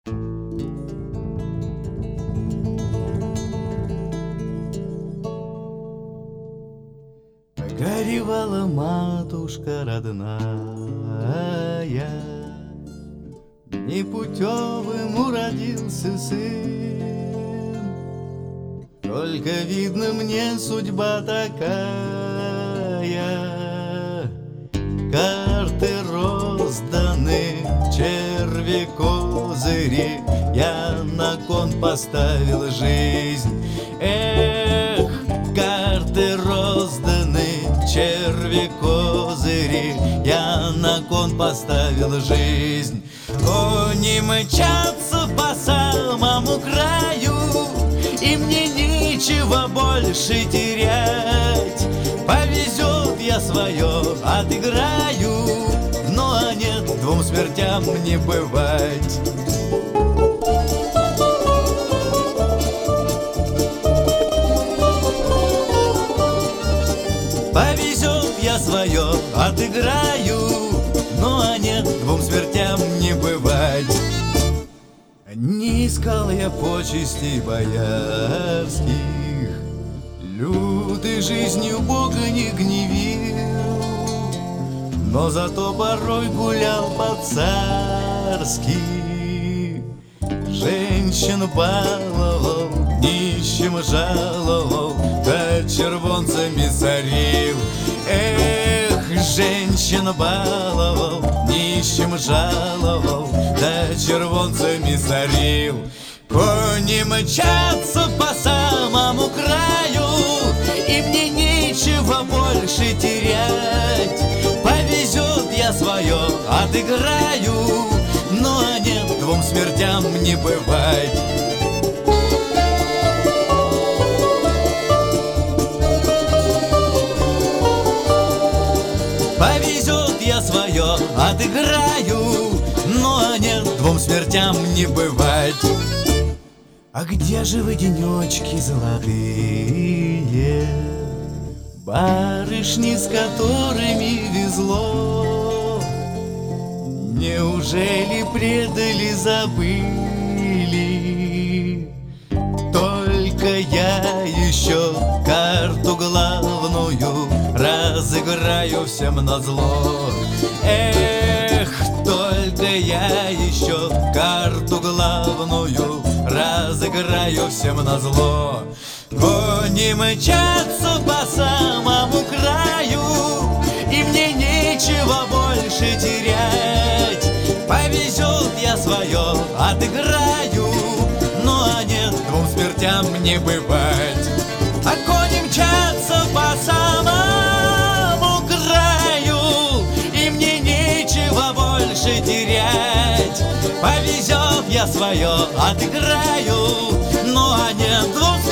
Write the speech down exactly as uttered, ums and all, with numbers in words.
Горевала матушка родная, непутевым уродился сын. Только, видно, мне судьба такая, карты розданы, черви козыри, я на кон поставил жизнь. Эх, карты розданы, черви козыри, я на кон поставил жизнь. Кони мчатся по самому краю, и мне нечего больше терять. Повезет, я свое отыграю, ну а нет, двум смертям не бывать. Повезет, я свое отыграю, ну а нет, двум смертям не бывать. Не искал я почестей боярских, лютой жизнью Бога не гневил, но зато порой гулял по-царски, женщин баловал, нищим жаловал, да червонцами сорил. Эх, женщин баловал, нищим жаловал, да червонцами сорил. Кони мчатся по самому краю, и мне нечего больше терять. Повезет, я свое отыграю, ну а нет, двум смертям не бывать. Повезет, я свое отыграю, ну а нет, двум смертям не бывать. А где же вы, денечки золотые, барышни, с которыми везло? Неужели предали, забыли? Только я еще карту главную разыграю всем назло. Эх, только я еще карту главную разыграю всем назло. Кони мчатся по самому краю, и мне нечего больше терять. Повезет, я свое отыграю, ну а нет, двум смертям не бывать. А кони мчатся по самому краю, и мне нечего больше терять. Повезет, я свое отыграю, ну а нет, двум